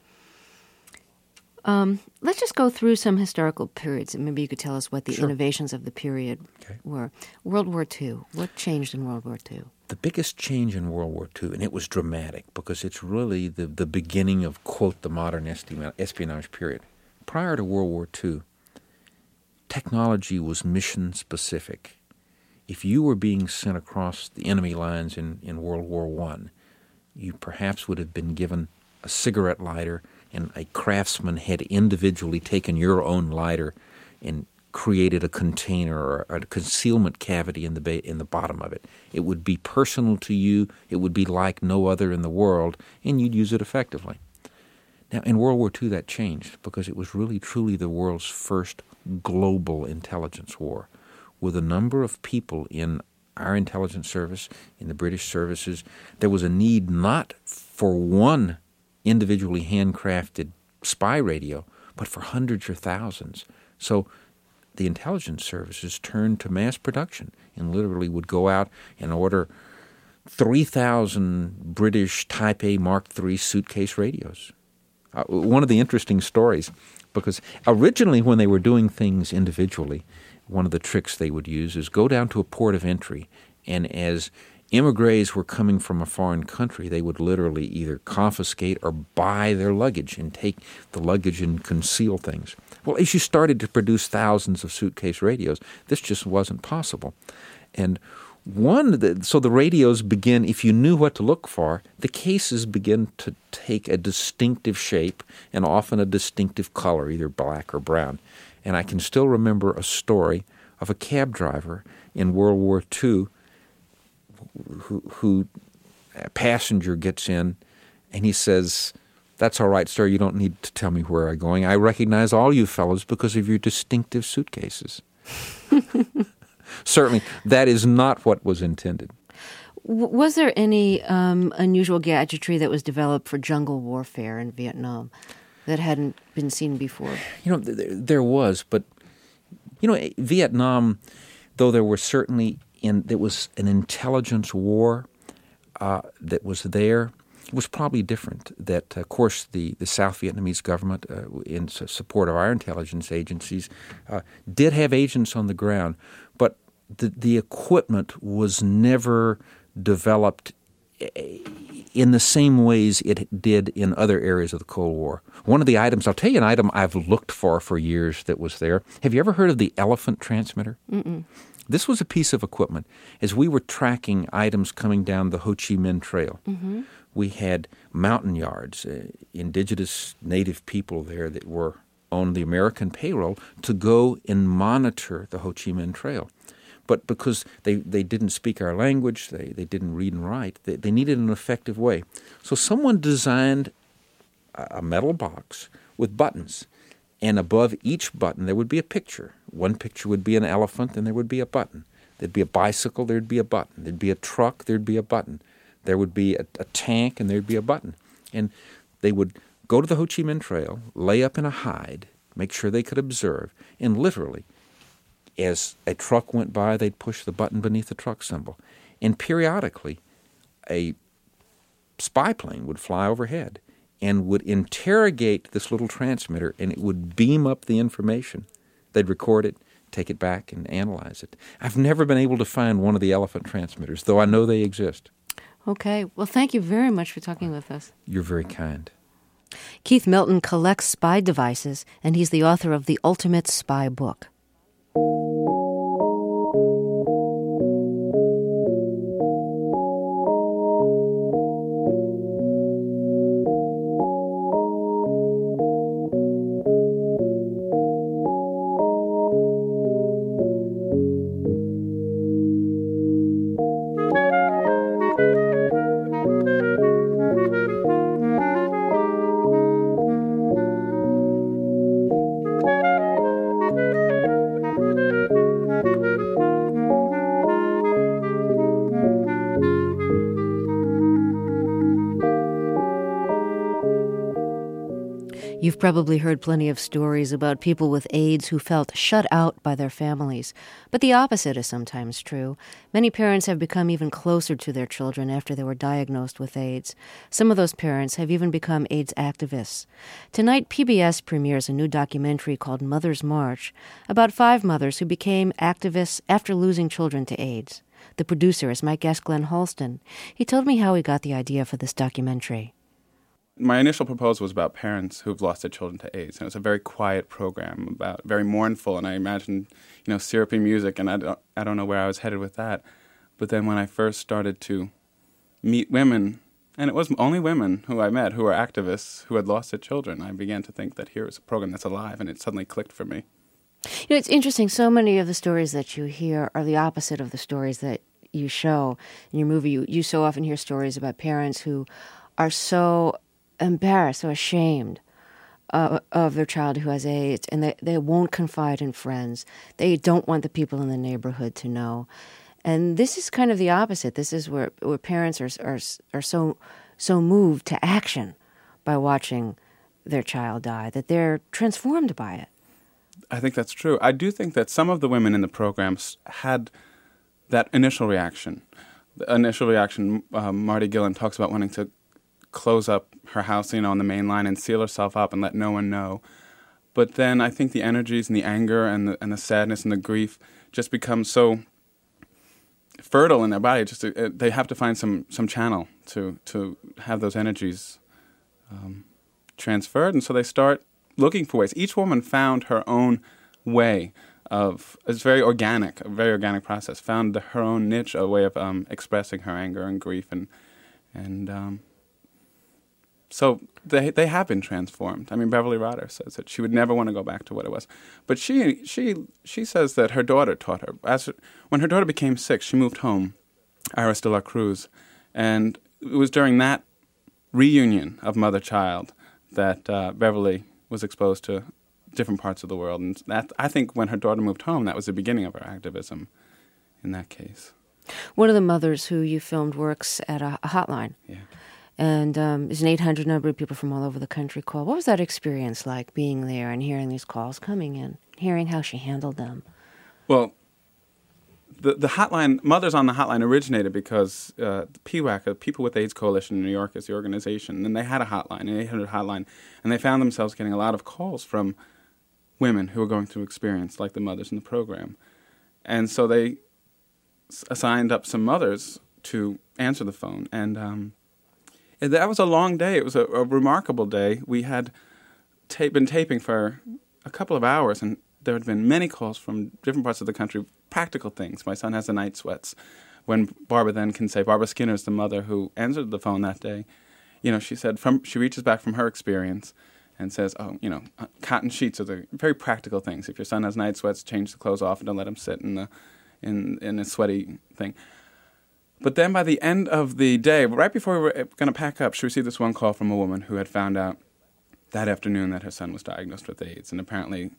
Let's just go through some historical periods, and maybe you could tell us what the Sure. innovations of the period were. World War II. What changed in World War II? The biggest change in World War II, and it was dramatic because it's really the beginning of, quote, the modern espionage period. Prior to World War II, technology was mission-specific. If you were being sent across the enemy lines in World War I, you perhaps would have been given a cigarette lighter, and a craftsman had individually taken your own lighter and created a container or a concealment cavity in the bottom of it. It would be personal to you. It would be like no other in the world, and you'd use it effectively. Now, in World War II, that changed because it was really, truly the world's first global intelligence war, with a number of people in our intelligence service, in the British services. There was a need not for one individually handcrafted spy radio, but for hundreds or thousands. So the intelligence services turned to mass production and literally would go out and order 3,000 British Type A Mark III suitcase radios. One of the interesting stories, because originally when they were doing things individually, one of the tricks they would use is go down to a port of entry, and as immigrants were coming from a foreign country, they would literally either confiscate or buy their luggage and take the luggage and conceal things. Well, as you started to produce thousands of suitcase radios, this just wasn't possible. And so the radios begin, if you knew what to look for, the cases begin to take a distinctive shape and often a distinctive color, either black or brown. And I can still remember a story of a cab driver in World War II who a passenger gets in, and he says, "That's all right, sir, you don't need to tell me where I'm going. I recognize all you fellows because of your distinctive suitcases." Certainly, that is not what was intended. Was there any unusual gadgetry that was developed for jungle warfare in Vietnam that hadn't been seen before? There was, but, Vietnam, though there were certainly there was an intelligence war that was there. It was probably different. That, of course, the South Vietnamese government, in support of our intelligence agencies, did have agents on the ground, but the equipment was never developed in the same ways it did in other areas of the Cold War. One of the items, I'll tell you an item I've looked for years that was there. Have you ever heard of the elephant transmitter? Mm-mm. This was a piece of equipment. As we were tracking items coming down the Ho Chi Minh Trail, Mm-hmm. we had mountain yards, indigenous native people there that were on the American payroll to go and monitor the Ho Chi Minh Trail. But because they didn't speak our language, they didn't read and write, they needed an effective way. So someone designed a metal box with buttons, and above each button there would be a picture. One picture would be an elephant, and there would be a button. There'd be a bicycle, there'd be a button. There'd be a truck, there'd be a button. There would be a tank, and there'd be a button. And they would go to the Ho Chi Minh Trail, lay up in a hide, make sure they could observe, and literally, as a truck went by, they'd push the button beneath the truck symbol. And periodically, a spy plane would fly overhead and would interrogate this little transmitter, and it would beam up the information. They'd record it, take it back, and analyze it. I've never been able to find one of the elephant transmitters, though I know they exist. Okay. Well, thank you very much for talking with us. You're very kind. Keith Milton collects spy devices, and he's the author of The Ultimate Spy Book. You've probably heard plenty of stories about people with AIDS who felt shut out by their families. But the opposite is sometimes true. Many parents have become even closer to their children after they were diagnosed with AIDS. Some of those parents have even become AIDS activists. Tonight, PBS premieres a new documentary called Mother's March about 5 mothers who became activists after losing children to AIDS. The producer is my guest, Glenn Halston. He told me how he got the idea for this documentary. My initial proposal was about parents who've lost their children to AIDS, and it was a very quiet program, about very mournful, and I imagined, syrupy music, and I don't know where I was headed with that. But then when I first started to meet women, and it was only women who I met who were activists who had lost their children, I began to think that here is a program that's alive, and it suddenly clicked for me. It's interesting. So many of the stories that you hear are the opposite of the stories that you show in your movie. You so often hear stories about parents who are so embarrassed or ashamed of their child who has AIDS, and they won't confide in friends. They don't want the people in the neighborhood to know. And this is kind of the opposite. This is where parents are so moved to action by watching their child die that they're transformed by it. I think that's true. I do think that some of the women in the programs had that initial reaction. The initial reaction, Marty Gillen talks about wanting to close up her house, on the main line and seal herself up and let no one know. But then I think the energies and the anger and the sadness and the grief just become so fertile in their body. They have to find some channel to have those energies transferred, and so they start looking for ways. Each woman found her own way it's very organic, a very organic process. Found her own niche, a way of expressing her anger and grief, and so they have been transformed. I mean, Beverly Rotter says that she would never want to go back to what it was. But she says that her daughter taught her. When her daughter became sick, she moved home, Iris de la Cruz. And it was during that reunion of mother-child that Beverly was exposed to different parts of the world. And that, I think when her daughter moved home, that was the beginning of her activism in that case. One of the mothers who you filmed works at a hotline. Yeah. And there's an 800 number of people from all over the country call. What was that experience like, being there and hearing these calls coming in, hearing how she handled them? Well, the hotline, Mothers on the Hotline originated because PWAC, the People with AIDS Coalition in New York, is the organization, and they had a hotline, an 800 hotline, and they found themselves getting a lot of calls from women who were going through experience like the mothers in the program. And so they assigned up some mothers to answer the phone, and that was a long day. It was a remarkable day. We had been taping for a couple of hours, and there had been many calls from different parts of the country, practical things. My son has the night sweats. When Barbara then can say, Barbara Skinner's the mother who answered the phone that day, she said, she reaches back from her experience and says, cotton sheets are the very practical things. If your son has night sweats, change the clothes off and don't let him sit in a sweaty thing. But then by the end of the day, right before we were going to pack up, she received this one call from a woman who had found out that afternoon that her son was diagnosed with AIDS. And apparently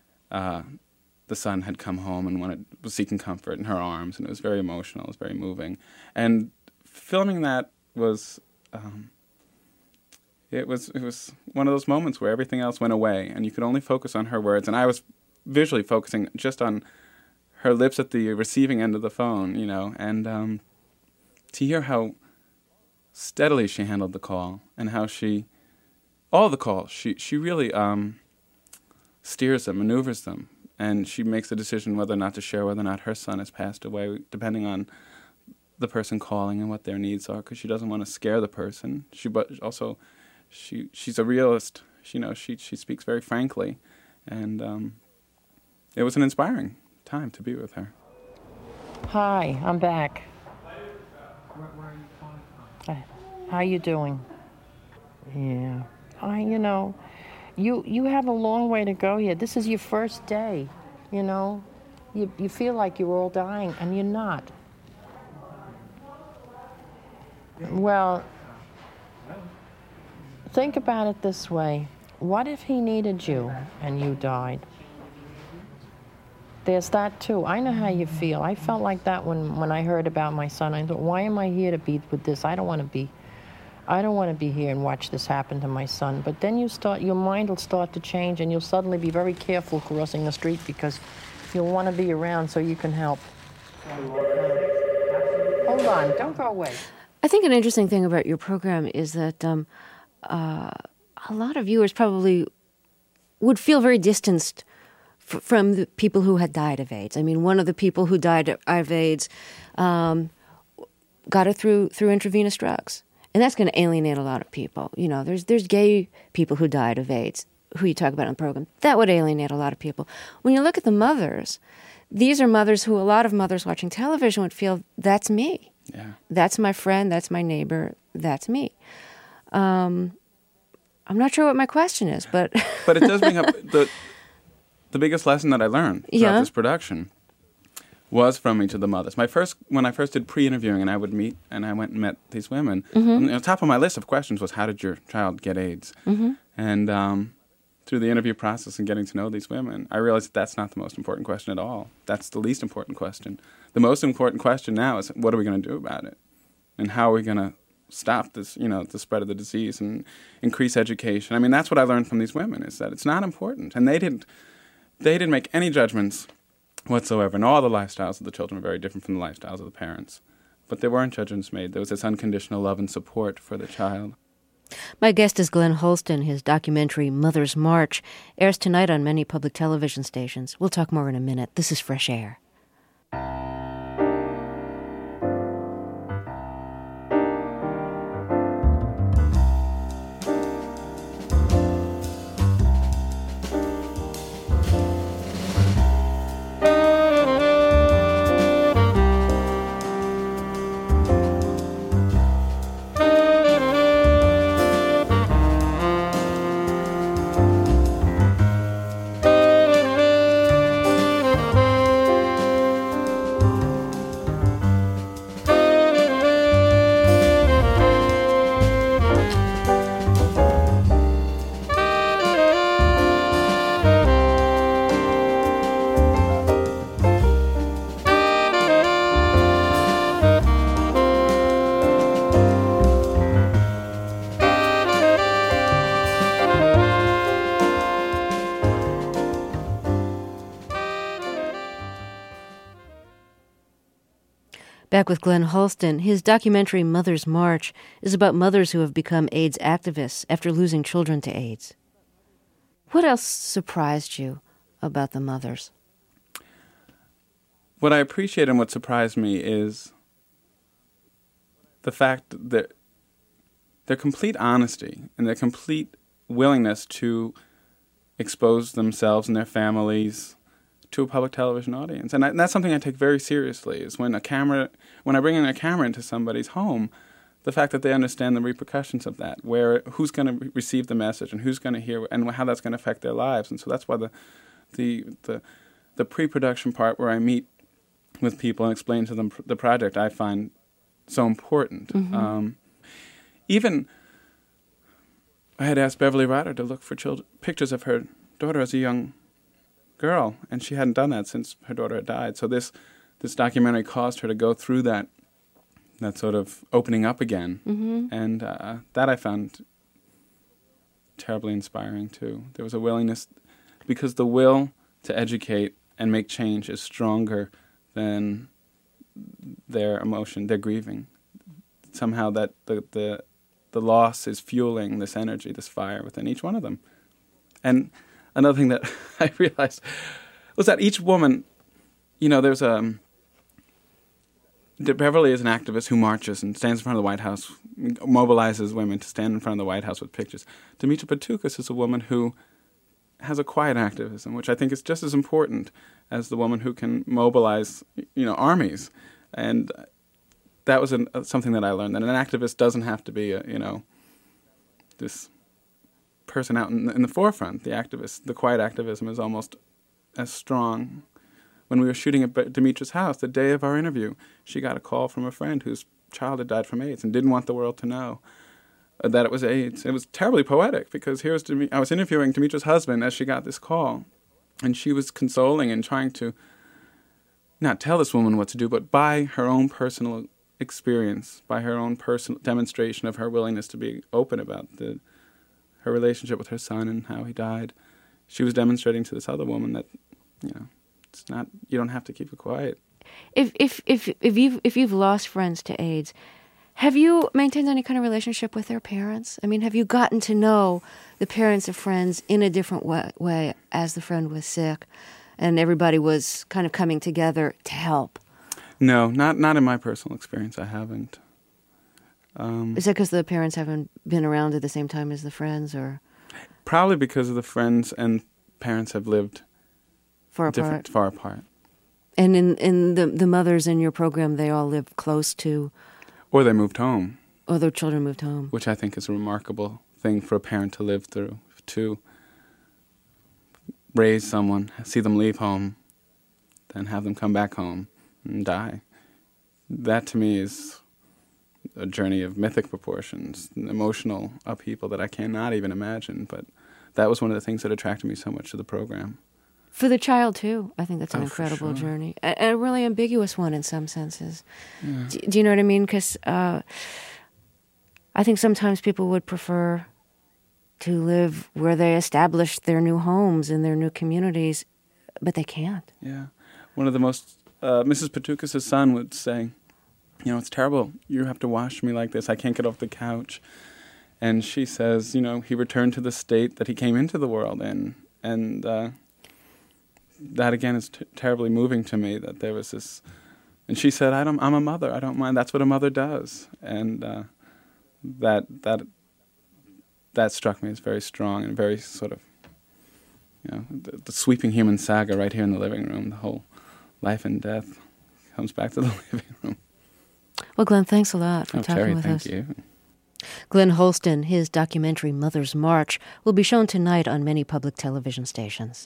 the son had come home and was seeking comfort in her arms. And it was very emotional. It was very moving. And filming that was, it was one of those moments where everything else went away. And you could only focus on her words. And I was visually focusing just on her lips at the receiving end of the phone, and to hear how steadily she handled the call and how all the calls, she really steers them, maneuvers them, and she makes a decision whether or not to share whether or not her son has passed away, depending on the person calling and what their needs are, because she doesn't want to scare the person. But also, she's a realist. She speaks very frankly, and it was an inspiring time to be with her. Hi, I'm back. Where are you calling from? How you doing? Yeah. You have a long way to go here. This is your first day, You feel like you're all dying, and you're not. Well, think about it this way. What if he needed you and you died? There's that too. I know how you feel. I felt like that when I heard about my son. I thought, why am I here to be with this? I don't want to be I don't want to be here and watch this happen to my son. But then your mind will start to change, and you'll suddenly be very careful crossing the street because you'll want to be around so you can help. Hold on, don't go away. I think an interesting thing about your program is that a lot of viewers probably would feel very distanced from the people who had died of AIDS. I mean, one of the people who died of AIDS got it through intravenous drugs. And that's going to alienate a lot of people. You know, there's gay people who died of AIDS, who you talk about in the program. That would alienate a lot of people. When you look at the mothers, these are mothers who a lot of mothers watching television would feel, that's me. Yeah. That's my friend, that's my neighbor, that's me. I'm not sure what my question is, but... But it does bring up the biggest lesson that I learned throughout this production was from each of the mothers. When I first did pre-interviewing and I would meet, and I went and met these women, on the top of my list of questions was, how did your child get AIDS? And through the interview process and getting to know these women, I realized that's not the most important question at all. That's the least important question. The most important question now is, what are we going to do about it? And how are we going to stop this, the spread of the disease and increase education? I mean, that's what I learned from these women, is that it's not important. And they didn't make any judgments whatsoever. And all the lifestyles of the children were very different from the lifestyles of the parents. But there weren't judgments made. There was this unconditional love and support for the child. My guest is Glenn Holston. His documentary, Mother's March, airs tonight on many public television stations. We'll talk more in a minute. This is Fresh Air. Back with Glenn Holston. His documentary, Mother's March, is about mothers who have become AIDS activists after losing children to AIDS. What else surprised you about the mothers? What I appreciate and what surprised me is the fact that their complete honesty and their complete willingness to expose themselves and their families to a public television audience. And that's something I take very seriously, is when I bring in a camera into somebody's home, the fact that they understand the repercussions of that, who's going to receive the message and who's going to hear, and how that's going to affect their lives. And so that's why the pre-production part, where I meet with people and explain to them the project, I find so important. Even I had asked Beverly Ryder to look for pictures of her daughter as a young girl, and she hadn't done that since her daughter had died. So this documentary caused her to go through that sort of opening up again, and that I found terribly inspiring too. There was a willingness, because the will to educate and make change is stronger than their emotion, their grieving. Somehow that the loss is fueling this energy, this fire within each one of them. And another thing that I realized was that each woman, there's Beverly is an activist who marches and stands in front of the White House, mobilizes women to stand in front of the White House with pictures. Dimitra Patoukis is a woman who has a quiet activism, which I think is just as important as the woman who can mobilize, armies. And that was something that I learned, that an activist doesn't have to be this person out in the forefront. The quiet activism is almost as strong. When we were shooting at Dimitra's house, the day of our interview, she got a call from a friend whose child had died from AIDS and didn't want the world to know that it was AIDS. It was terribly poetic, because I was interviewing Dimitra's husband as she got this call, and she was consoling and trying to not tell this woman what to do, but by her own personal experience, by her own personal demonstration of her willingness to be open about her relationship with her son and how he died. She was demonstrating to this other woman that, it's not, you don't have to keep it quiet. If you've lost friends to AIDS, have you maintained any kind of relationship with their parents? I mean, have you gotten to know the parents of friends in a different way as the friend was sick and everybody was kind of coming together to help? No, not in my personal experience. I haven't. Is that because the parents haven't been around at the same time as the friends, or? Probably because of the friends and parents have lived far apart. And in the mothers in your program, they all live close to? Or they moved home. Or their children moved home. Which I think is a remarkable thing for a parent to live through, to raise someone, see them leave home, then have them come back home and die. That to me is a journey of mythic proportions, an emotional upheaval that I cannot even imagine, but that was one of the things that attracted me so much to the program. For the child, too. I think that's an incredible journey. A really ambiguous one in some senses. Yeah. Do you know what I mean? Because I think sometimes people would prefer to live where they established their new homes and their new communities, but they can't. Yeah. One of the most... Mrs. Patoukis' son would say, it's terrible. You have to wash me like this. I can't get off the couch. And she says, he returned to the state that he came into the world in. And that, again, is terribly moving to me, that there was this... And she said, I'm a mother. I don't mind. That's what a mother does. And that struck me as very strong and very sort of, the sweeping human saga right here in the living room, the whole life and death comes back to the living room. Well, Glenn, thanks a lot for talking with us. Thank you. Glenn Holston, his documentary Mother's March, will be shown tonight on many public television stations.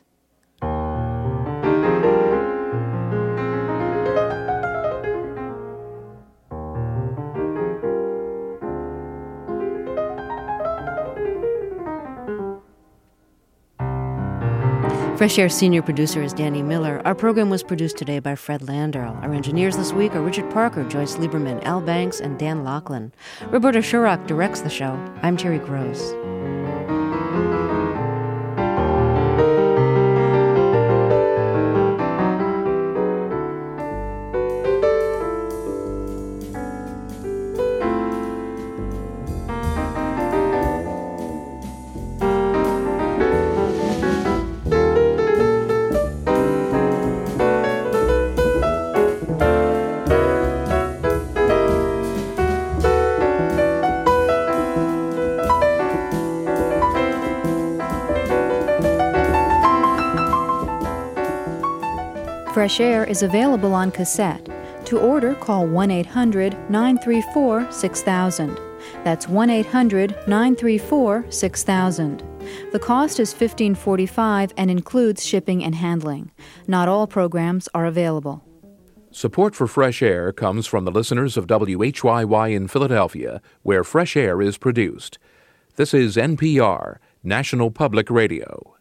Fresh Air senior producer is Danny Miller. Our program was produced today by Fred Landerl. Our engineers this week are Richard Parker, Joyce Lieberman, Al Banks, and Dan Laughlin. Roberta Shurock directs the show. I'm Terry Gross. Fresh Air is available on cassette. To order, call 1-800-934-6000. That's 1-800-934-6000. The cost is $15.45 and includes shipping and handling. Not all programs are available. Support for Fresh Air comes from the listeners of WHYY in Philadelphia, where Fresh Air is produced. This is NPR, National Public Radio.